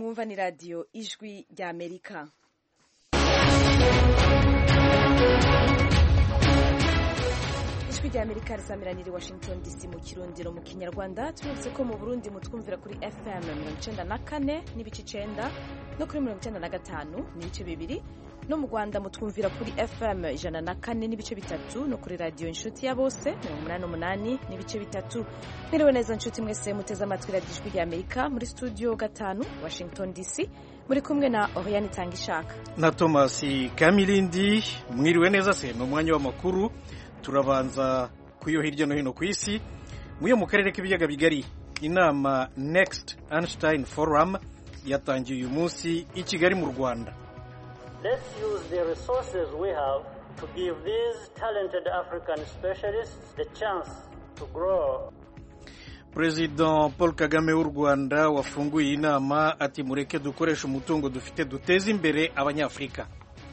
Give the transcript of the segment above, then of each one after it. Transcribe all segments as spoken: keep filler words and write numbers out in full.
mwumva ni radiyo ijwi rya Amerika. Ijwi rya Amerika risamiraniye Washington D C mu kirundiro mu kinyarwanda. Tubibutse ko mu Burundi mutwumvira kuri F M mirongo icenda na kane n'ibice icenda no kuri mirongo icenda na gatanu n'ibice bibiri, no mu Rwanda mutwumvira kuri F M ijana na kane n'ibice bitatu no kuri radiyo inshuti ya bose mirongo umunani n'umunani n'ibice bitatu. Mwiriwe neza inshuti mwese muteze amatwi radiyo ijwi rya Amerika muri studio gatanu Washington D C, muri kumwe na Oriane Tangishaka na Thomas Kamilindi. Mwiriwe neza se mu mwanya w'amakuru. Turabanza kuyo hirya no hino ku isi. Muyo mu karere k'ibiyaga bigari, inama Next Einstein Forum yatangiye uyu munsi i Kigali mu Rwanda. Let's use the resources we have to give these talented African specialists the chance to grow. President Paul Kagame w'u Rwanda wafunguye inama ati mureke dukoresha umutungo dufite duteze imbere abanyafrika.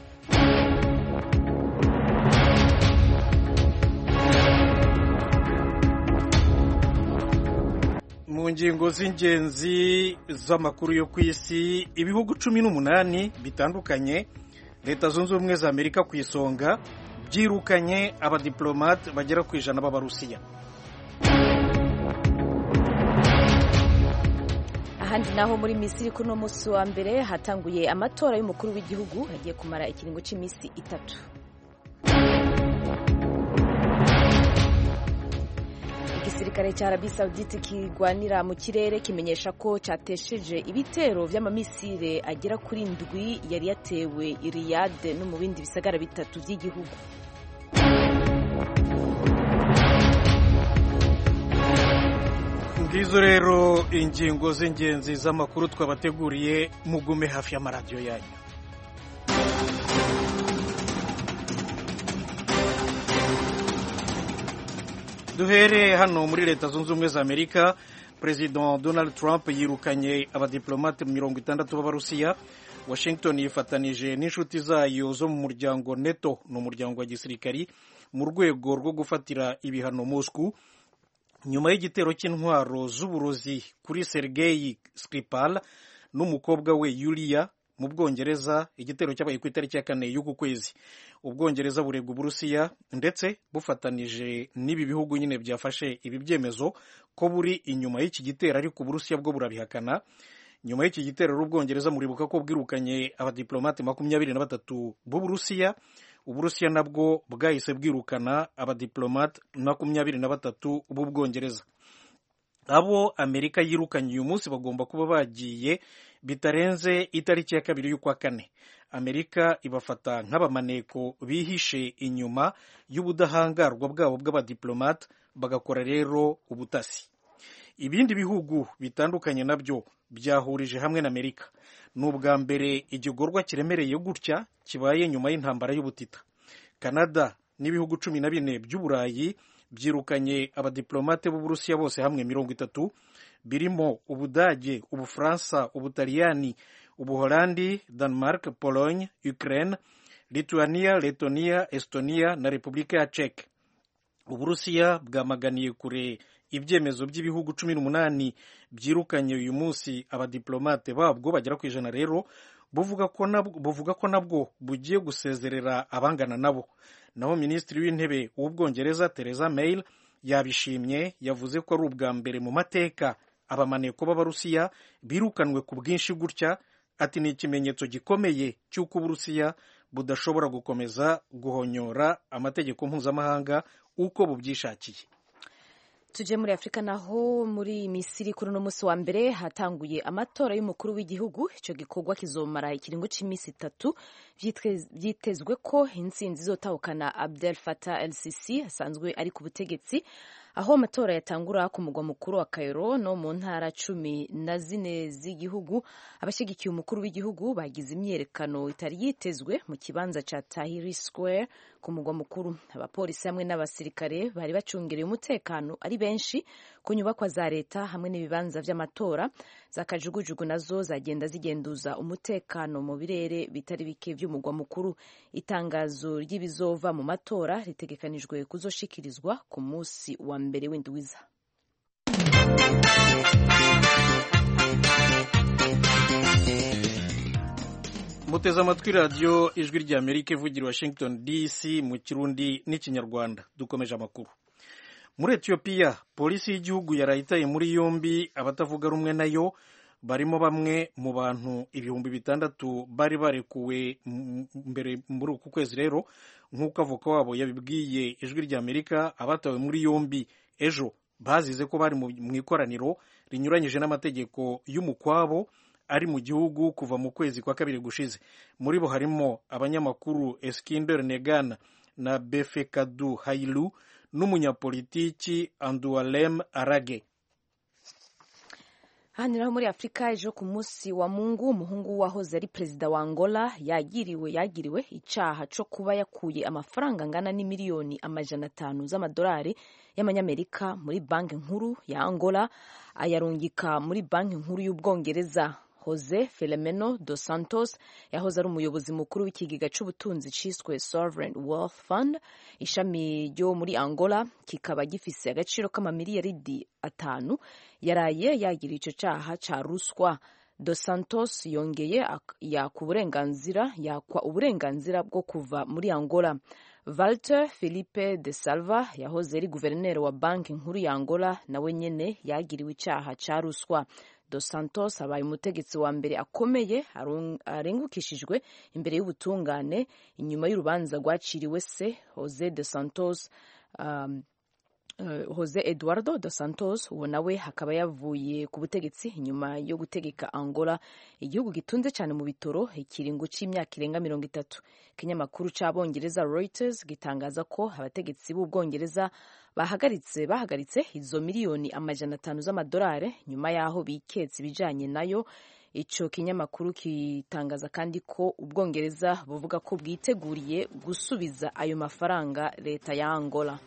Mu ngingo z'ingenzi z'amakuru yo ku isi, ibihugu cumi n'umunani bitandukanye, Leta Zunze Ubumwe za Amerika ku isonga, byirukanye abadiplomate bagera ku ijana b'Abarusiya. Ahandi naho muri Misiri kuri no munsi wa mbere hatanguye amatora y'umukuru w'igihugu hagiye kumara ikiringo cy'iminsi itatu. Igisirikare cya Arabia Saudite kigwanira mu kirere kimenyesha ko cyatesheje ibitero vy'amamisire agera kuri ndwi yari yatewe i Riyadh no mu bindi bisagara bitatu by'igihugu. Ngizo rero ingingo z'ingenzi z'amakuru twabateguriye, mugume hafi y'amaradiyo yanyu. Duhere hano muri Leta Zunze Ubumwe za Amerika. President Donald Trump yirukanye abadiplomate mirongo itandatu b'Abarusiya. Washington yifatanije n'inshuti zayo zo mu muryango NATO, no muryango wa gisirikari, mu rwego rwo gufatira ibihano Moscow nyuma y'igitero cy'intwaro z'uburozi kuri Sergei Skripal n'umukobwa we Yulia mu Bwongereza. Igitero cyabaye ku itariki ya kane y'uku kwezi. Ubwongereza buregwa Uburusiya ndetse bufatanije n'ibi bihugu nyine byafashe ibi byemezo ko buri inyuma y'iki gitero, ariko Uburusiya bwo burabihakana. Nyuma y'iki gitero Ubwongereza muribuka ko bwirukanye abadiplomate makumyabiri na batatu b'Uburusiya. Uburusiya nabwo bwahise bwirukana abadiplomate makumyabiri na batatu b'Ubwongereza. Abo Amerika yirukanye uyu munsi bagomba kuba bagiye bitarenze itariki ya kabiri y'ukwa kane. Amerika ibafata nk'abamaneko bihishe inyuma y'ubudahangarwa bwabo bw'abadiplomate, bagakora rero ubutasi. Ibindi bihugu bitandukanye nabyo byahurije hamwe na Amerika. N'ubwa mbere igikorwa kiremereye gutya kibaye nyuma y'intambara y'ubutita. Canada n'ibihugu cumi na bine by'Uburayi byirukanye abadiplomate b'Uburusiya bose hamwe mirongo itatu, birimo Ubudage, Ubufaransa, Ubutaliyani, Ubuholandi, Denmark, Pologne, Ukraine, Lithuania, Letonia, Estonia na Repubulika ya Czech. Uburusiya bwamaganiye kure ibyemezo by'ibihugu cumi n'umunani byirukanye uyu munsi abadiplomate babwo bagera ku ijana rero, buvuga ko nabwo buvuga ko nabwo bugiye gusezerera abangana nabo. Naho Minisitiri w'Intebe w'Ubwongereza Theresa May yabishimye, yavuze ko ari ubwa mbere mu mateka abamaneko b'Abarusiya birukanwe ku bwinshi gutya. Ati ni ikimenyetso gikomeye cy'uko Uburusiya budashobora gukomeza guhonyora amategeko mpuzamahanga uko bubyishakiye. Tuje muri Afrika naho muri Misiri kuri no munsi wa mbere hatanguye amatora y'umukuru w'igihugu. Ico gikorwa kizomara ikiringo cy'iminsi itatu. Vyitezwe ko intsinzi izotahukana Abdel Fattah el-Sisi asanzwe ari ku butegetsi, aho amatora yatangura ku mugwa mukuru wa Cairo no mu ntara cumi na zine z'igihugu. Abashigikiye umukuru w'igihugu bagize imyerekano itari yitezwe mu kibanza ca Tahrir Square ku mugwa mukuru. Abapolisi hamwe n'abasirikare bari bacungereye umutekano ari benshi ku nyubakwa za leta hamwe n'ibibanza vy'amatora. Za kajugujugu nazo zagenda zigenduza umutekano mu birere bitari bike vy'umugwa mukuru. Itangazo ry'ibizova mu matora ritegekanijwe kuzoshikirizwa ku munsi wa mbere w'indwiza. muteze amatwi radiyo ijwi ry'Amerika ivugira Washington D C mu kirundi n'ikinyarwanda. Dukomeje amakuru. Muri Ethiopia polisi y'igihugu yarayitaye muri yombi abatavuga rumwe nayo, barimo bamwe mu bantu ibihumbi bitandatu bari barekuwe mbere muri uku kwezi. Rero nk'uko avoka wabo yabibwiye ijwi ry'Amerika, abatawe muri yombi ejo bazize ko bari mu ikoraniro rinyuranyije n'amategeko y'umukwabo ari mu gihugu kuva mu kwezi kwa kabiri gushize. Muri bo harimo abanyamakuru Eskinder Negana na Befekadu Hailu n'umunyapolitiki Andualem Arage. Hano naho muri Afrika ejo ku munsi wa Mungu, umuhungu wahoze ari perezida wa Angola yagiriwe yagiriwe icaha co kuba yakuye amafaranga angana n'imiliyoni amajana atanu z'amadolari y'amanyamerika muri banki nkuru ya Angola, ayarungika muri banki nkuru y'Ubwongereza. Jose Filomeno dos Santos yahoze ari umuyobozi mukuru w'ikigega c'ubutunzi ciswe Sovereign Wealth Fund, ishami ryo muri Angola kikaba gifise agaciro k'amamiliyaridi atanu, yaraye yagira ico caha ca ruswa. Dos Santos yongeye yakwa uburenganzira yakwa uburenganzira bwo kuva muri Angola. Walter Felipe de Salva yahoze ari guverineri wa banki nkuru ya Angola nawe nyene yagiriwe icaha ca ruswa. Dos Santos abaye umutegetsi wa mbere akomeye arengukishijwe imbere y'ubutungane inyuma y'urubanza rwaciriwe se Jose dos Santos um, uh, Jose Eduardo dos Santos, uwo nawe hakaba yavuye ku butegetsi inyuma yo gutegeka Angola, igihugu gitunze cyane mu bitoro, ikiringo c'imyaka irenga mirongo itatu. Ikinyamakuru c'Abongereza Reuters gitangaza ko abategetsi b'Ubwongereza bahagaritse bahagaritse izo miliyoni amajana atanu z'amadolari nyuma yaho biketse ibijanye nayo. Ico kinyamakuru kitangaza kandi ko Ubwongereza buvuga ko bwiteguriye gusubiza ayo mafaranga leta ya Angola.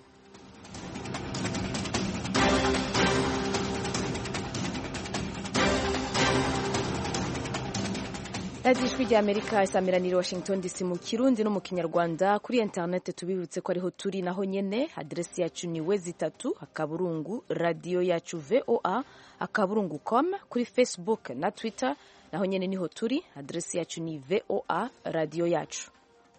radiyo ijwi ry'Amerika isamiraniye Washington D C mu kirundi no mu kinyarwanda. Kuri internet tubibutse ko ariho turi naho nyene, adresi yacu ni wezi itatu akaburungu radio yacu voa akaburungu com. Kuri Facebook na Twitter naho nyene niho turi, adresi yacu ni voa radio yacu.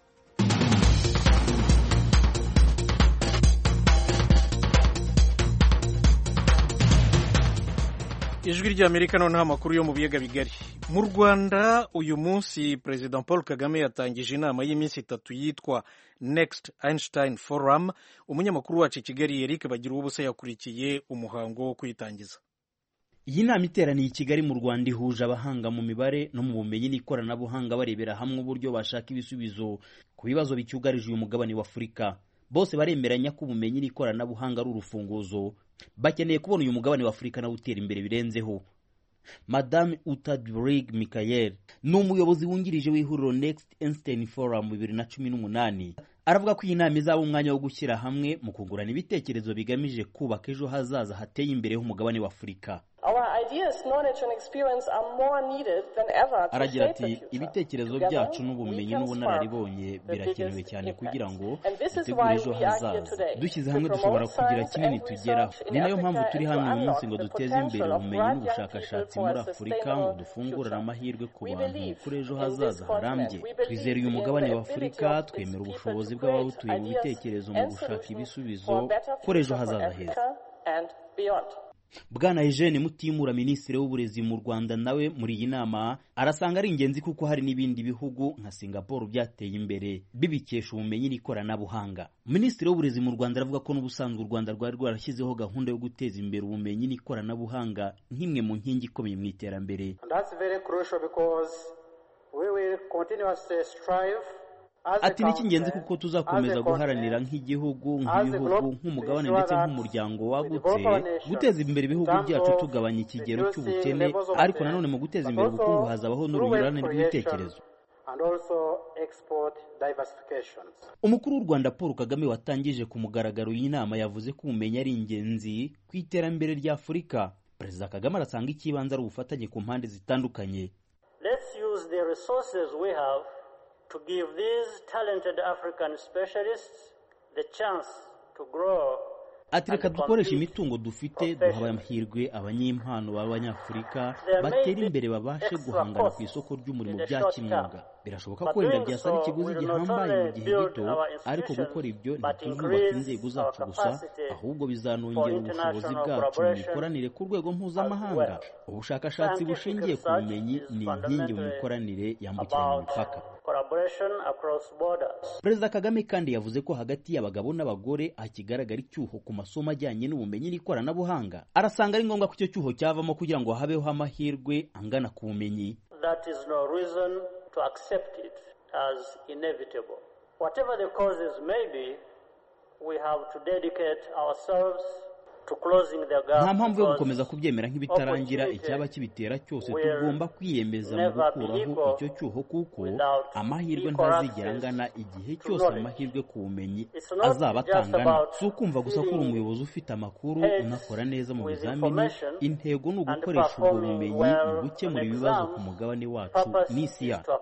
Ijwi ry'Amerika noneho amakuru yo mu biyaga bigari. Mu Rwanda uyu munsi President Paul Kagame yatangije inama y'iminsi itatu yitwa Next Einstein Forum. Umunyamakuru wacu i Kigali Eric Bagiruwubusa yakurikiye umuhango wo kuyitangiza. Iyi nama iteraniye i Kigali mu Rwanda ihuje abahanga mu mibare no mu bumenyi n'ikoranabuhanga barebera hamwe uburyo bashaka ibisubizo ku bibazo bicyugarije uyu mugabane wa Afurika. Bose baremeranya ko ubumenyi n'ikoranabuhanga ari urufunguzo, bakeneye kubona uyu mugabane wa Afurika nawe utera imbere birenzeho. Madame Utadbrig Michael ni umuyobozi wungirije w'ihuriro Next Einstein Forum bibiri na cumi n'umunani. Aravuga ko iyi nama izaba umwanya wo gushyira hamwe mu kungurana ibitekerezo bigamije kubaka ejo hazaza hateye imbere h'umugabane wa Afurika. Aragira ati ibitekerezo byacu n'ubumenyi n'ubunararibonye birakenewe cyane kugira ngo dutegure ejo hazaza. Dushyize hamwe dushobora kugira kinini tugeraho. Ni nayo mpamvu turi hano uyu munsi ngo duteze imbere ubumenyi n'ubushakashatsi muri Afurika, ngo dufungurane amahirwe ku bantu kuri ejo hazaza harambye. Twizera uyu mugabane wa Afurika, twemera ubushobozi bw'abawutuye mu bitekerezo mu gushaka ibisubizo kuri ejo hazaza heza. Bwana Eugene Mutimura, minisitiri w'uburezi mu Rwanda, nawe muri iyi nama arasanga ari ingenzi kuko hari n'ibindi bihugu nka Singapore byateye imbere bibikesha ubumenyi n'ikoranabuhanga. Minisitiri w'uburezi mu Rwanda aravuga ko n'ubusanzwe u Rwanda rwari rwarashyizeho gahunda yo guteza imbere ubumenyi n'ikoranabuhanga nk'imwe mu nkingi ikomeye mu iterambere. Ati ni cy'ingenzi kuko tuzakomeza guharanira nk'igihugu, nk'ibihugu, nk'umugabane ndetse nk'umuryango wagutse guteza imbere ibihugu byacu tugabanya ikigero cy'ubukene, ariko nanone mu guteza imbere ubukungu hazabaho n'urunyurane rw'ibitekerezo. Umukuru w'u Rwanda Paul Kagame watangije ku mugaragaro iyi nama yavuze ko ubumenyi ari ingenzi ku iterambere rya Afurika. Perezida Kagame arasanga ikibanza ari ubufatanye ku mpande zitandukanye. Let's use the resources we have to give these talented African specialists the chance to grow. Ati reka dukoresha imitungo dufite duhaye amahirwe abanyimpano b'Abanyafurika batera imbere babashe guhangana ku isoko ry'umurimo bya kimwuga. birashoboka ko wenda byasaba ikiguzi gihambaye mu gihe gito, ariko gukora ibyo ntituzubaka inzego zacu gusa, ahubwo bizanongera ubushobozi bwacu mu mikoranire ku rwego mpuzamahanga. Ubushakashatsi bushingiye ku bumenyi ni inkingi mu mikoranire yambukiranya imipaka. Perezida Kagame kandi yavuze ko hagati y'abagabo n'abagore hakigaragara icyuho ku masomo ajyanye n'ubumenyi n'ikoranabuhanga. Arasanga ari ngombwa ko icyo cyuho cyavamo kugira ngo habeho amahirwe angana ku bumenyi. That is no reason to accept it as inevitable. Whatever the causes may be, we have to dedicate ourselves to closing the gap. Nta mpamvu yo gukomeza kubyemera nk'ibitarangira. Icyaba kibitera cyose tugomba kwiyemeza mu gukuraho icyo cyuho, kuko amahirwe ntazigera angana igihe cyose amahirwe ku bumenyi azaba atangana. Si ukumva gusa ko uri umuyobozi ufite amakuru unakora neza mu bizamini. Intego ni ugukoresha ubwo bumenyi mu gukemura ibibazo ku mugabane wacu n'isi yacu.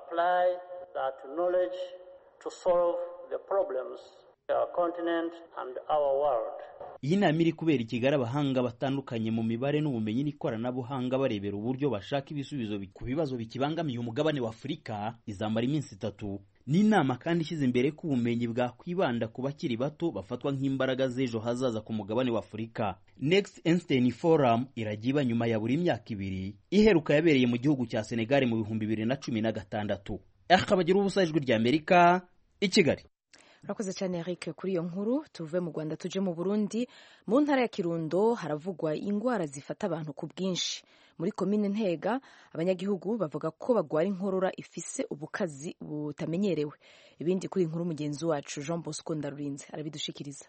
Iyi nama iri kubera i Kigali, abahanga batandukanye mu mibare n'ubumenyi n'ikoranabuhanga barebera uburyo bashaka ibisubizo ku bibazo bikibangamiye umugabane wa Afurika. Izamara iminsi itatu. Ni inama kandi ishyize imbere ko ubumenyi bwakwibanda ku bakiri bato bafatwa nk'imbaraga z'ejo hazaza ku mugabane wa Afurika. Next Einstein Forum iragiba nyuma ya buri myaka ibiri. Iheruka yabereye mu gihugu cya Senegal mu bihumbi bibiri na cumi na gatandatu. Akabagira ubusa ijwi rya Amerika i Kigali. Urakoze cyane Eric kuri iyo nkuru. Tuve mu Rwanda tuje mu Burundi. Mu ntara ya Kirundo haravugwa ingwara zifata abantu ku bwinshi. Muri komine Ntega abanyagihugu bavuga ko bagwara inkorora ifise ubukazi butamenyerewe. Ibindi kuri inkuru mugenzi wacu Jean Bosco Ndarurinze arabidushikiriza.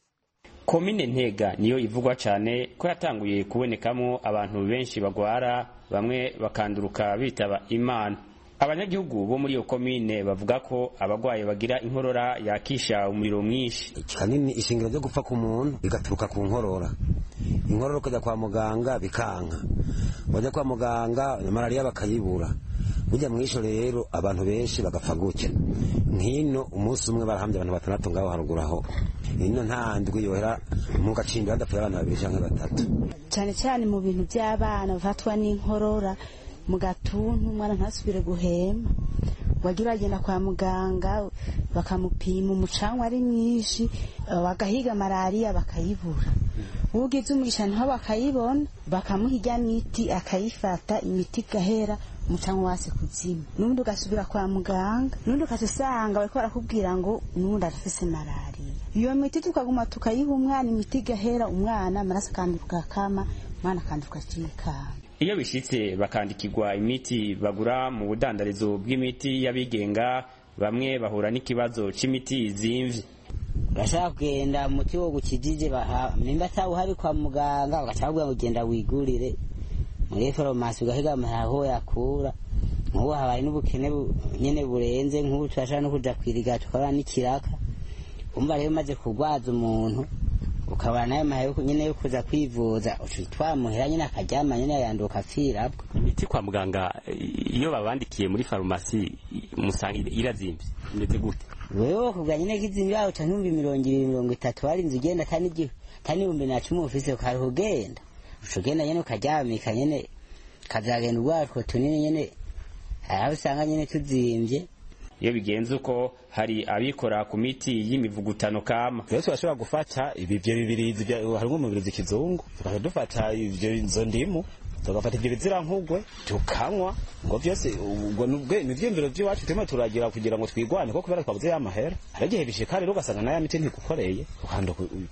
Komine Ntega niyo ivugwa cyane ko yatanguye kubonekamo abantu benshi bagwara, bamwe bakanduruka bitaba Imana. Abanyagihugu bo muri iyo komine bavuga ko abagwaye bagira inkorora yakisha umuriro mwinshi. Kanini ishingiro ryo gupfa ku muntu bigaturuka ku nkorora. Inkorora kujya kwa muganga bikanka. Bajya kwa muganga malaria bakayibura. Burya mwisho rero abantu benshi bagapfa gutya. Nkino umunsi umwe barahambye abantu batandatu ngaho haruguru aho. Ino nta ndwi yohera mu gacimbira ndapfuye abana babiri canke batatu. Cyane cyane mu bintu by'abana bafatwa n'inkorora, mu gatuntu umwana ntasubire guhema. Wagira agenda kwa muganga bakamupima umucanwa ari mwinshi, bagahiga malaria bakayibura. Ugize umugisha ntaho bakayibona, bakamuhijya miti akayifata, imiti gahera umucanwa wase kuzima. Nundi ugasubira kwa muganga, nundi ukasanga bariko barakubwira ngo nundi arafise malaria. Iyo miti tukaguma tukayiha umwana, imiti gahera umwana amaraso kanduka kama, mwana kanduka cikana. Iyo bishitse bakandikirwa imiti bagura mu budandarizo bw'imiti y'abigenga, bamwe bahura n'ikibazo c'imiti zimvye. Bashaka kugenda muti wo gukijije baha nimba tawo hari kwa muganga, bagacabwa kugenda wigurire muri farumasi ugahiga amaho yakura. Nk'ubu habaye n'ubukene nyene burenze, nk'ubu twashaka no kuja kwiriga tukora n'ikiraka. Umva rero maze kugwaza umuntu ukabana nayo mahe nyene yo kuza kwivuza, utwamuhera nyene akaryama nyene yanduka apfira. Imiti kwa muganga iyo babandikiye muri farumasi musanga irazimvye ndetse gute? Wewe kuga nyene kizimvye aho tanumbi mirongo ibiri mirongo itatu wari nzi genda tani gihe tani ibihumbi na cumi ufise ukaruhugenda ushogenda nyene ukaryamika nyene kazagenda urwatwo tunini nyene aho usanga nyene tuzimvye. Iyo bigenze uko hari abikora ku miti y'imivugutano kama. Rero turashobora gufata ibivyo bibirizi harimo umubirizi kizungu, tukadufata ivyo inzo ndimu, tugafata ibyo bizira nkugwe tukanywa, ngo byose ubwo nubwe nivyimviro by'iwacu turimo turagira kugira ngo twigwane ko kubera twabuze y'amahera. Aragiye bishika rero ugasanga nayo miti ntikukoreye ukanda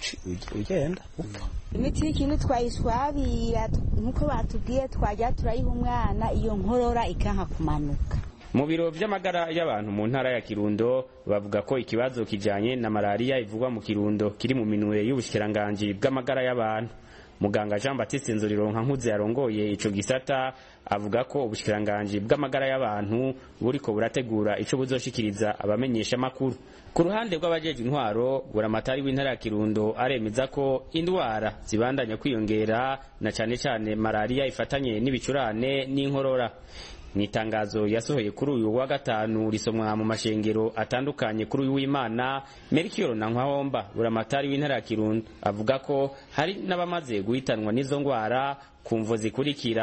ugenda upfa. Imiti ikintu twayiswabira nkuko batubwiye twajya turayiha umwana, iyo nkorora ikanka kumanuka. Mu biro by'amagara y'abantu mu ntara ya Kirundo bavuga ko ikibazo kijanye na malaria ivugwa mu Kirundo kiri mu minwe y'ubushikiranganje bw'amagara y'abantu. Muganga Jean Baptiste Nzorironka nkuze yarongoye ico gisata avuga ko ubushikiranganje bw'amagara y'abantu buriko burategura ico buzoshikiriza abamenyesha makuru. Ku ruhande rw'abajeje intwaro, buramatari w'intara ya Kirundo aremeza ko indwara zibandanya kwiyongera na cane cane malaria ifatanye n'ibicurane n'inkorora. Nitangazo yasohoye kuri uyu wa gatanu risomwa mu mashengero atandukanye kuri uyu w'Imana, Melchior Nankwahomba buramatari w'intara ya Kirundo avuga ko hari n'abamaze guhitanwa n'izo ngwara kumvo zikurikira: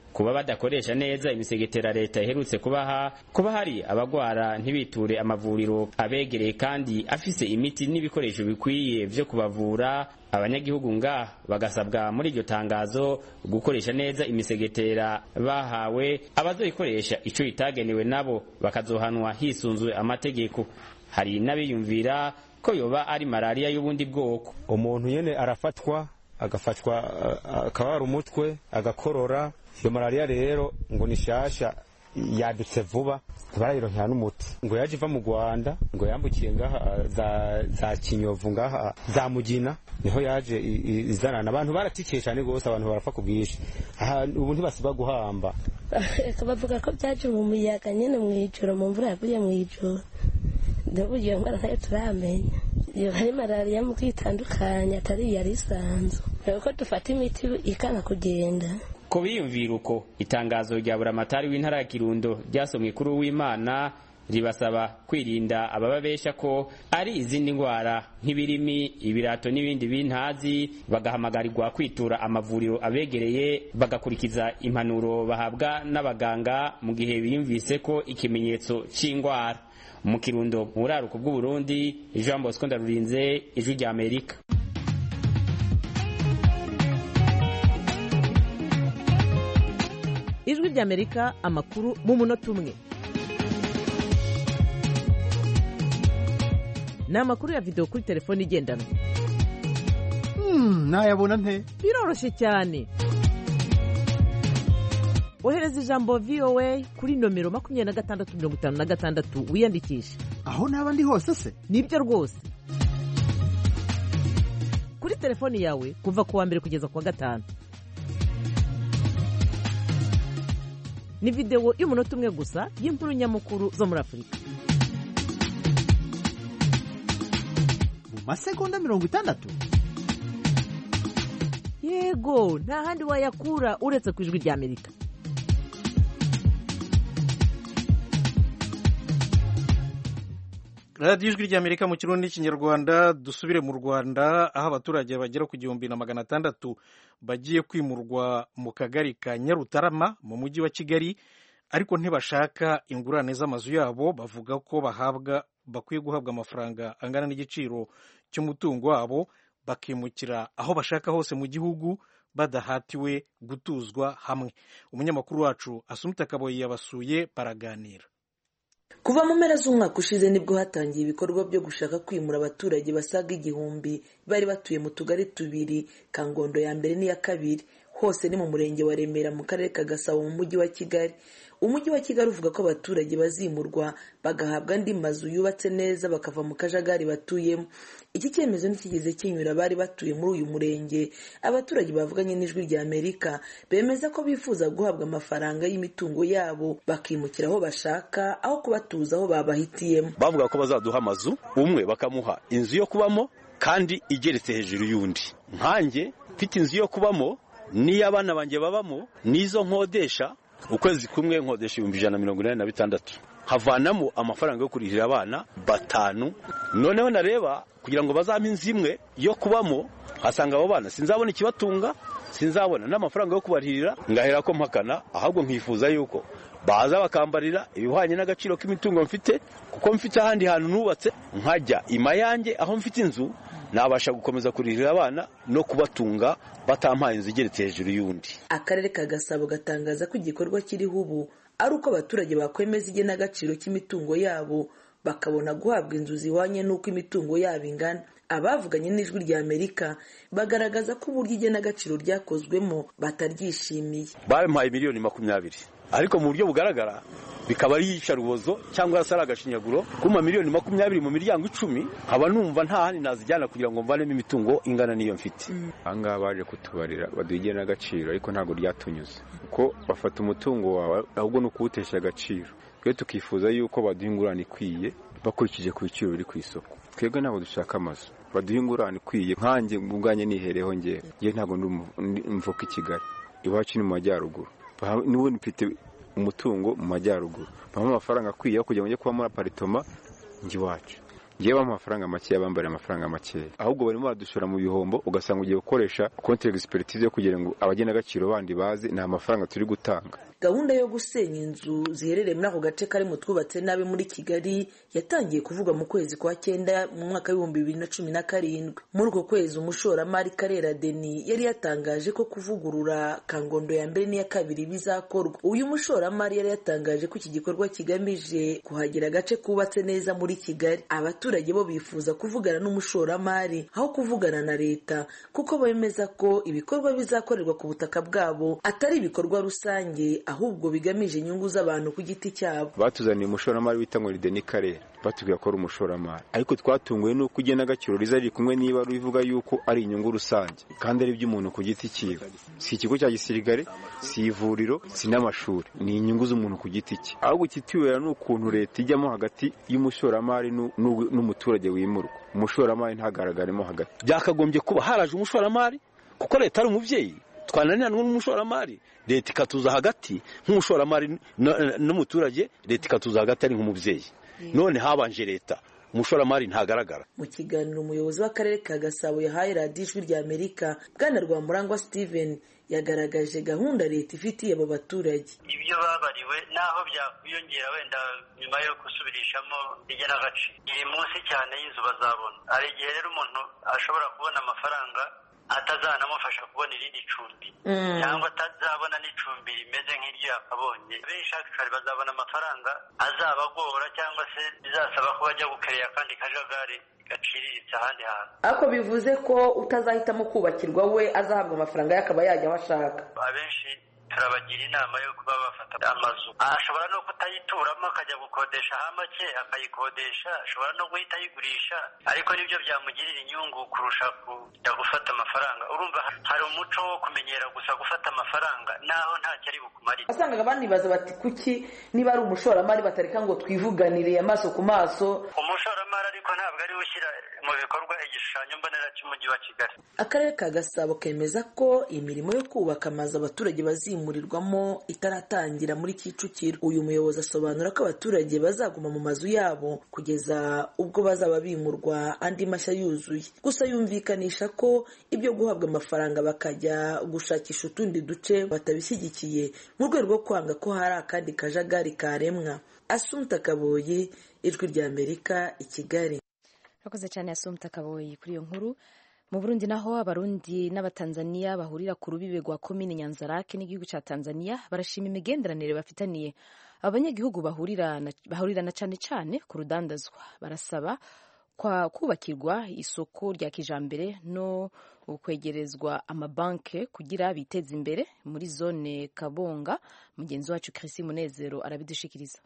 kuba badakoresha neza imisegetera leta iherutse kubaha, kuba hari abagwara ntibiture amavuriro abegereye kandi afise imiti n'ibikoresho bikwiye vyo kubavura. Abanyagihugu nga bagasabwa muri iryo tangazo gukoresha neza imisegetera bahawe, abazoyikoresha ico itagenewe nabo bakazohanwa hisunzwe amategeko. Hari n'abiyumvira ko yoba ari malaria y'ubundi bwoko. Umuntu yene arafatwa agafatwa akabara umutwe agakorora, iyo malaria rero ngo nishasha yadutse vuba barayironkera n'umuti, ngo yaje iva mu Rwanda, ngo yambukiye ngaha za za Kinyovu ngaha za Mugina, niho yaje izanana. Abantu baratikiye cyane gose, abantu barafa kubwisha, aha ubu ntibasiba guhamba. Bavuga ko byaje mu muyaga nyene mwijoro, mu mvura yaguye mwijoro, ndabuye ngara ntayo turamenya. Iyo hari malaria mu kwitandukanya atari yari isanzwe, ko dufata imiti ikana kugenda. Ko biyumvira uko, itangazo rya buramatari w'intara ya Kirundo ryasomwe kuri Uwimana ribasaba kwirinda abababesha ko ari izindi ngwara nk'ibirimi, ibirato n'ibindi bintazi, bagahamagarirwa kwitura amavuriro abegereye, bagakurikiza impanuro bahabwa n'abaganga mu gihe biyumvise ko ikimenyetso c'ingwara. Mu Kirundo mu buraruko bw'u Burundi, Jean Bosco Ndarurinze, Ijwi rya Amerika. Ijwi rya Amerika, amakuru mu munota umwe. Ni amakuru ya video kuri telefone igendanwa. Hmm, nayabona nte? Biroroshye cyane. Ohereza ijambo V O A kuri nomero makumyabiri na gatandatu mirongo itanu na gatandatu wiyandikishe. Aho naba ndi hose se? Nibyo rwose. Kuri telefone yawe kuva kuwa mbere kugeza kuwa gatanu. Ni video y'umunota umwe gusa y'inkuru nyamukuru zo muri Afurika. Mu masegonda mirongo itandatu? Yego, nta handi wayakura uretse ku Ijwi rya Amerika. radiyo ijwi ry'amerika mu kirundi n'ikinyarwanda. Dusubire mu Rwanda, aho abaturage bagera ku gihumbi na magana atandatu bagiye kwimurwa mu kagari ka Nyarutarama mu mujyi wa Kigali, ariko ntibashaka ingurane z'amazu yabo. Bavuga ko bahabwa bakwiye guhabwa amafaranga angana n'igiciro cy'umutungo wabo, bakimukira aho bashaka hose mu gihugu badahatiwe gutuzwa hamwe. Umunyamakuru wacu Asumta Kaboyi yabasuye baraganira. Kuva mu mpera z'umwaka ushize nibwo hatangiye ibikorwa byo gushaka kwimura abaturage basaga igihumbi bari batuye mu tugari tubiri, Kangondo ya mbere n'iya kabiri, hose ni mu murenge wa Remera mu karere ka Gasabo mu mujyi wa Kigali. Umujyi wa Kigali uvuga ko abaturage bazimurwa bagahabwa andi mazu yubatse neza bakava mu kajagari batuyemo. Iki cyemezo ntikigeze kinyura bari batuye muri uyu murenge. Abaturage bavuganye n'Ijwi rya Amerika bemeza ko bifuza guhabwa amafaranga y'imitungo yabo bakimukira aho bashaka aho kubatuza aho babahitiyemo. Bavuga ko bazaduha amazu, umwe bakamuha inzu yo kubamo kandi igeretse hejuru y'undi. Nkanjye mfite inzu yo kubamo niyo abana banjye babamo, nizo nkodesha. Ukwezi kumwe nkodesha ibihumbi ijana na mirongo inani na bitandatu, havanamo amafaranga yo kurihira abana batanu. Noneho nareba kugira ngo bazampe inzu imwe yo kubamo, hasanga abo bana sinzabona ikibatunga, sinzabona n'amafaranga yo kubarihira. Ngahera ko mpakana, ahubwo nkifuza yuko baza bakambarira ibihwanye n'agaciro k'imitungo mfite, kuko mfite ahandi hantu nubatse nkajya ima yanjye aho mfite inzu, nabasha gukomeza kurihira abana no kubatunga batampaye inzu igeretse hejuru y'undi. Akarere ka Gasabo gatangaza ko igikorwa kiriho ubu ari uko abaturage bakwemeza igenagaciro cy'imitungo yabo bakabona guhabwa inzu zihwanye n'uko imitungo yabo ingana. Abavuganye n'Ijwi rya Amerika bagaragaza ko uburyo igenagaciro ryakozwemo bataryishimiye. Bampaye miliyoni makumyabiri, ariko mu buryo bugaragara bikaba ari iyicarubozo cyangwa se ari agashinyaguro. Kuma miliyoni makumyabiri mu miryango icumi, haba numva nta handi nazijyana kugira ngo mvanemo imitungo ingana niyo mfite. Ahangaha baje kutubarira baduha n'agaciro, ariko ntabwo ryatunyuze kuko bafata umutungo wawe ahubwo no kuwutesha agaciro. Twe tukifuza yuko baduha ingurane ikwiye bakurikije ku biciro biri ku isoko. Twebwe ntabwo dushaka amazu, baduha ingurane ikwiye. Nkanjye ubwanjye nihereho njye njye ntabwo mvuka i Kigali, iwacu ni mu majyaruguru, niwe mfite umutungo mu majyaruguru, bamwe amafaranga akwiye kugira ngo njye kuba muri aparitoma njye iwacu. ngewe amafaranga make yabambara amafaranga make ahubwo barimo badushora mu bihombo ugasanga ugiye gukoresha contre expertise yo kugira ngo abagena agaciro bandi baze nta mafaranga turi gutanga. Gahunda yo gusenya inzu ziherereye muri ako gace kari mu twubatse nabi muri Kigali yatangiye kuvuga mu kwezi kwa cyenda mu mwaka w'ibihumbi bibiri na cumi na karindwi. Muri uko kwezi umushoramari Karera Deni yari yatangaje ko kuvugurura Kangondo ya mbere n'iya kabiri bizakorwa. Uyu mushoramari yari yatangaje ko iki gikorwa kigamije kuhagira agace kubatse neza muri Kigali. Abaturage bo bifuza kuvugana n'umushoramari aho kuvugana na leta kuko bemeza ko ibikorwa bizakorerwa ku butaka bwabo atari ibikorwa rusange ahubwo bigamije inyungu z'abantu ku giti cyabo. Batuzaniye umushoramari wita ngo Deni Karera batubwira ko ari umushoramari ariko twatunguwe nuko ugena agaciro rizari kumwe niba ruvuga yuko ari inyungu rusange kandi ari by'umuntu ku giti cyiwe. Si ikigo cya gisirikare, si ivuriro, si n'amashuri, ni inyungu z'umuntu ku giti cye. Ahubwo kitiwera n'ukuntu leta ijyamo hagati y'umushoramari n'umuturage wimurwa. Umushoramari ntagaragaremo hagati. Byakagombye kuba haraje umushoramari kuko leta ari umubyeyi. Twananirana n'umushoramari leta ikatuza hagati nk'umushoramari n'umuturage leta ikatuza hagati ari nk'umubyeyi. None habanje leta umushoramari ntagaragara. Mu kiganiro umuyobozi w'akarere ka Gasabo yahaye radiyo Ijwi rya Amerika Bwana Rwamurangwa Steven yagaragaje gahunda leta ifitiye abo baturage. Ibyo babariwe naho byakwiyongera wenda nyuma yo gusubirishamo igenagaciro iri munsi cyane y'inzu bazabona. Hari igihe rero umuntu ashobora kubona amafaranga atazanamufasha kubona irindi cumbi cyangwa atazabona n'icumbi rimeze nk'iryo yakabonye. Benshi actually bazabona amafaranga azabagora cyangwa se bizasaba ko bajya gukereya kandi kajagari gaciriritse ahandi hantu. Ako bivuze ko utazahitamo kubakirwa we azahabwa amafaranga yakaba yajya aho ashaka. Abenshi turabagira inama yo kuba bafata amazu. Ashobora no kutayituramo akajya gukodesha hamake akayikodesha, ashobora no guhita ayigurisha ariko nibyo byamugirira inyungu kurusha kujya gufata amafaranga. Urumva hari umuco wo kumenyera gusa gufata amafaranga naho ntacyo ari bukumarire. Wasangaga abandi baza bati kuki niba ari umushoramari batareka ngo twivuganire amaso ku maso. Umushoramari ariko ntabwo ari ushyira mu bikorwa igishushanyo mbonera cy'umujyi wa Kigali. Akarere ka Gasabo kemeza ko imirimo yo kubaka amazu abaturage bazimurirwamo itaratangira muri Kicukiro. Uyu muyobozi asobanura ko abaturage bazaguma mu mazu yabo kugeza ubwo bazaba bimurwa andi mashya yuzuye. Gusa yumvikanisha ko ibyo guhabwa amafaranga bakajya gushakisha utundi duce batabishyigikiye mu rwego rwo kwanga ko hari akandi kajagari karemwa. Asumta Kaboyi, Ijwi rya Amerika, i Kigali. Rakoze cyane Asumta Kaboyi kuri iyo nkuru. Mu Burundi naho abarundi n'abatanzania bahurira ku rubibe rwa komine Nyanzarake n'igihugu cya Tanzania barashima imigenderanire bafitaniye. Abanyagihugu bahurira na, bahurira na cyane cyane ku rudandazwa. Barasaba kwa kubakirwa isoko rya kijambere no ukwegerezwa amabanke kugira biteze imbere muri zone Kabonga. Mugenzi wacu Chrisi Munezero arabidushikiriza.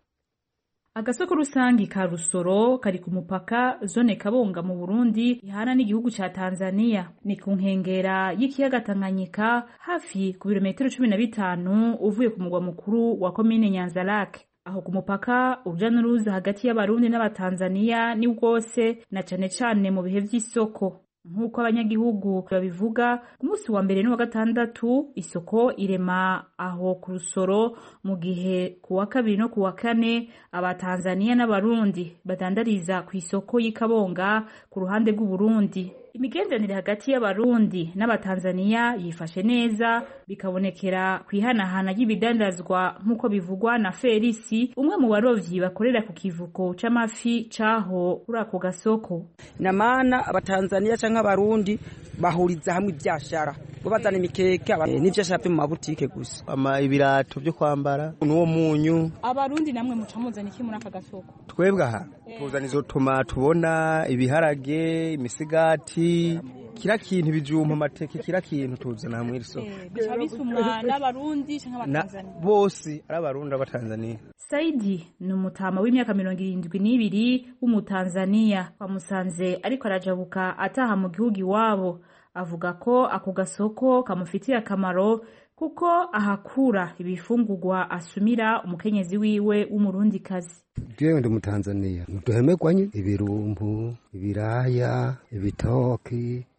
Agasoko rusangi ka Rusoro kari ku mupaka zone Kabonga mu Burundi ihana n'igihugu ca Tanzania. Ni ku nkengera y'ikiyaga Tanganyika hafi ku birometero cumi na bitanu uvuye ku mugwa mukuru wa komine Nyanzarake. Aho ku mupaka uruja n'uruza hagati y'abarundi n'abatanzania ni bwose na cane cane mu bihe vy'isoko. Nk'uko abanyagihugu babivuga ku munsi wa mbere n'uwa gatandatu isoko irema aho ku Rusoro, mu gihe ku wa kabiri no ku wa kane abatanzania n'abarundi badandariza ku isoko y'Ikabonga ku ruhande rw'u Burundi. Imigenderanire hagati y'abarundi n'abatanzania yifashe neza bikabonekera kwihanahana y'ibidandazwa nk'uko bivugwa na Felisi, umwe mu barovyi bakorera ku kivuko c'amafi caho kuri ako gasoko. Na maana abatanzania canke abarundi bahuriza hamwe ibyashara bo bazana imikeke n'ivyashara byo mu mabutike gusa, ama ibirato byo kwambara n'uwo munyu. Abarundi namwe muca muzana iki muri aka gasoko? Twebwe aha tuzana izo tomato tubona, ibiharage, imisigati, kira kintu bijumpa, amateke, kira kintu tuzana hamwe isoko. Bica bisumwa n'abarundi canke abatanzania? Bose ari abarundi n'abatanzania. Saidi ni umutama w'imyaka mirongo irindwi n'ibiri w'umutanzania wamusanze ariko arajabuka ataha mu gihugu iwabo. Avuga ko ako gasoko kamufitiye akamaro kuko ahakura ibifungurwa asumira umukenyezi wiwe w'umurundi kazi. Jewe ndi umutanzania, duhemegwanye ibirumbu, ibiraya, ibitoki,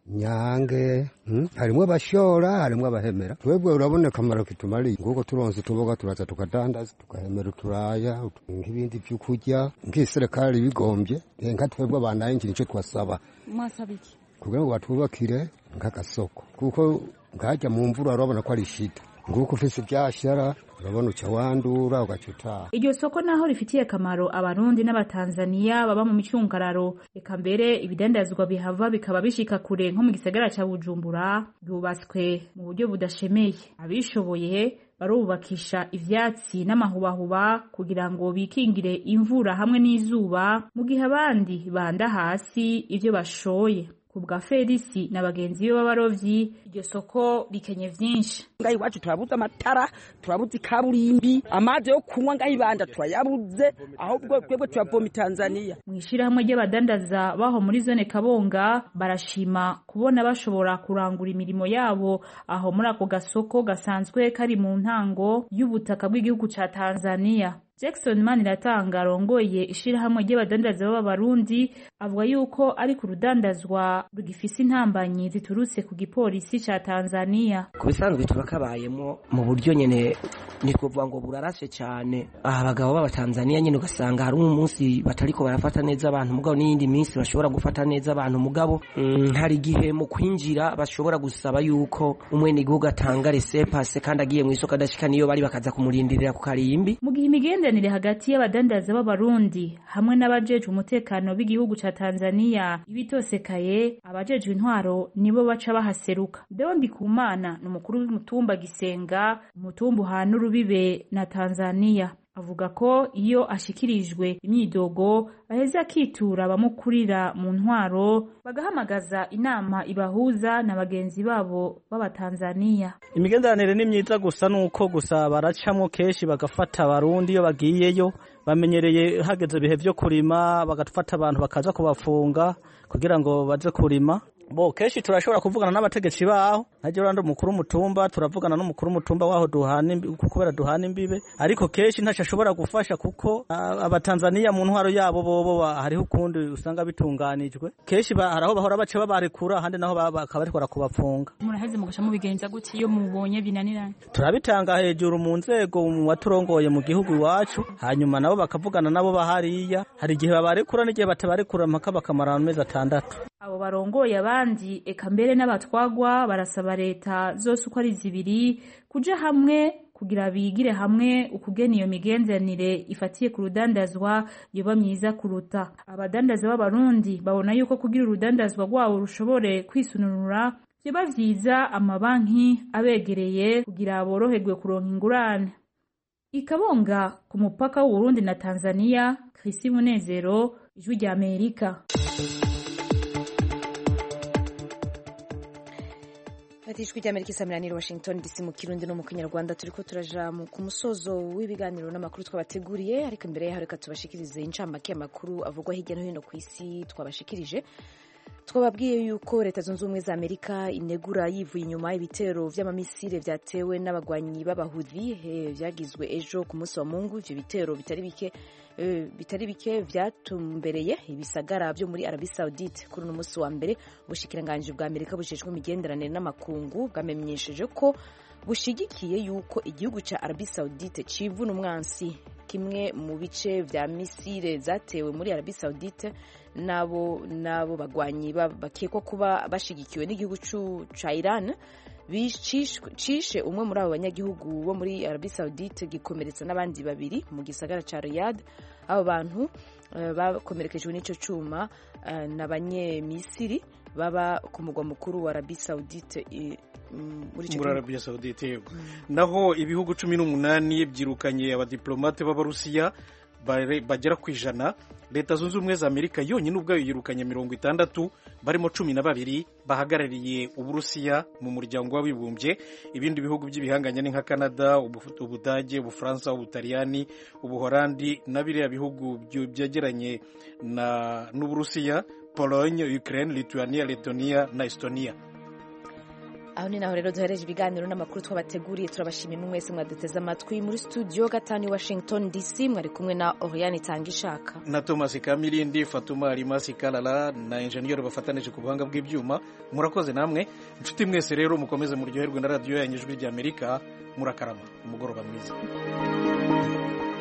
nyange hmm? harimwo abashora harimwo abahemera twebwe urabona akamaro kitumariye nguko turonse tuboga turaza tukadandaza tukahemera uturaya nk'ibindi byo kurya nk'iserekari bigombye nka twebwe abanayinjira icyo twasaba mwasabiki kugira ngo batubakire nk'agasoko kuko ngajya mu mvura urabona ko ari shida nguko ufise ibyashara urabona uca wandura ugacuta. Iryo soko naho rifitiye akamaro abarundi n'abatanzania baba mu micungararo, eka mbere ibidandazwa bihava bikaba bishika kure nko mu gisagara ca Bujumbura byubatswe mu buryo budashemeye. Abishoboye barubakisha ivyatsi n'amahubahuba kugira ngo bikingire imvura hamwe n'izuba, mu gihe abandi banda hasi ivyo bashoye. Kubwa Felisi na bagenzi be b'abarovyi iryo soko rikenye vyinshi. Ngahi wacu turabuze amatara, turabuze kaburimbi, amazi yo kunywa ngahi banda turayabuze, ahubwo twebwe turavoma Tanzania. Mwishira hamwe ry'abadandaza baho muri zone Kabonga barashima kubona bashobora kurangura imirimo yabo aho muri ako gasoko gasanzwe kari mu ntango y'ubutaka bw'igihugu ca Tanzania. Jackson Maniratanga arongoye ishirahamwe ry'abadandaza b'abarundi avuga yuko ari ku rudandazwa rugifise intambanyi ziturutse ku gipolisi ca Tanzania. Ku bisanzwe tubakabayemo mu buryo nyene ni kuvuga ngo burarashe cyane. Aha abagabo b'abatanzania nyene ugasanga hari umunsi batariko barafata neza abantu mugabo n'iyindi minsi bashobora gufata neza abantu mugabo mm, hari gihe mu kwinjira bashobora gusaba yuko umwe ni guga tanga resepase kandi agiye mu isoko adashika niyo bari bakaza kumurindirira ku karimbi. Mu gihe imigenderanire hagati y'abadandaza b'abarundi hamwe n'abajejwe umutekano b'igihugu ca Tanzania ibitosekaye, abajejwe intwaro nibo baca bahaseruka. Dondi Kumana n'umukuru w'umutumba Gisenga, umutumba uhana urubibe na Tanzania, avuga ko iyo ashikirijwe imyidogo aheza akitura abamukurira mu ntwaro bagahamagaza inama ibahuza na bagenzi babo b'abatanzania. Imigenderanire ni myiza gusa nuko gusa baracamwo keshi bagafata abarundi iyo bagiyeyo bamenyereye hageze bihe vyo kurima bagafata abantu bakaza kubafunga kugira ngo baje kurima. Bo keshi turashobora kuvugana n'abategetsi baho, naje rando mukuru mutumba turavugana n'umukuru mutumba waho duhana kubera duhana imbibe, ariko keshi ntaca ashobora gufasha kuko abatanzania mu ntwaro yabo bobo hariho ukundi usanga bitunganijwe. Keshi haraho bahora bace babarekura hande naho bakabarikora kubafunga. Muraheze mugasha mu bigenza gute iyo mubonye binaniranye? Turabitanga hejuru mu nzego mu waturongoye mu gihugu iwacu, hanyuma nabo bakavugana nabo bahariya, hari igihe babarekura n'igihe batabarekura mpaka bakamara amezi atandatu. Abo barongoye abandi eka mbere n'abatwagwa barasaba leta zose uko ari zibiri kuja hamwe kugira bigire hamwe ukugena iyo migenderanire ifatiye ku rudandazwa yoba myiza kuruta. Abadandaza b'abarundi babona yuko kugira urudandazwa rwabo rushobore kwisununura yoba vyiza amabanki abegereye kugira boroherwe kuronka ingurane. Ikabonga ku mupaka w'u Burundi na Tanzania, Chrisi Munezero, Ijwi rya Amerika. Ijwi rya Amerika isamiraniye Washington D C mu Kirundi no mu Kinyarwanda. Turiko turaja ku musozo w'ibiganiro n'amakuru twabateguriye, ariko imbere yaho reka tubashikirize incamake y'amakuru avugwa hirya no hino ku isi twabashikirije. Twababwiye yuko Leta Zunze Ubumwe za Amerika inegura yivuye inyuma ibitero vy'amamisire vyatewe n'abagwanyi b'Abahudhi vyagizwe ejo ku munsi wa Mungu. Ivyo bitero bitari bike bitari bike vyatumbereye ibisagara vyo muri Arabie Saoudite kuri uno munsi wa mbere. Ubushikiranganje bwa Amerika bujejwe imigenderanire n'amakungu bwamenyesheje ko bushigikiye yuko igihugu ca Arabie Saoudite civuna umwansi kimwe mu bice vya misile zatewe muri Arabie Saoudite nabo nabo bagwanyi bakekwa kuba bashigikiwe n'igihugu ca Iran cishe umwe muri abo banyagihugu bo muri Arabie Saoudite gikomeretsa n'abandi babiri mu gisagara ca Riyadh. Abo bantu uh, bakomerekejwe n'ico cuma uh, n'abanye-Misiri baba ku mugwa mukuru wa Arabie Saoudite muri Arabie Saoudite. Naho ibihugu cumi n'umunani byirukanye abadiplomate b'Abarusiya bagera ku ijana. Leta Zunze Ubumwe za Amerika yonyine ubwayo yirukanye mirongo itandatu, barimo cumi na babiri bahagarariye Uburusiya mu muryango w'abibumbye. Ibindi bihugu by'ibihanganye ni nka Canada, Ubudage, Ubufaransa, Ubutaliyani, Ubuholandi na biriya bihugu byegeranye na n'Uburusiya, Pologne, Ukraine, Lithuania, Letonia na Estonia. aho ni naho rero duhereje ibiganiro n'amakuru twabateguriye. turabashimiye mu mwese mwaduteze amatwi. muri studio gatanu Washington D C mwari kumwe na Oriane Tangishaka na Thomas Kamilindi, Fatuma Alimasi Kalala na engineer bafatanije ku buhanga bw'ibyuma. Murakoze namwe inshuti mwese rero mukomeze muryoherwe na radio yanyu Ijwi ry'Amerika. Murakarama umugoroba mwiza.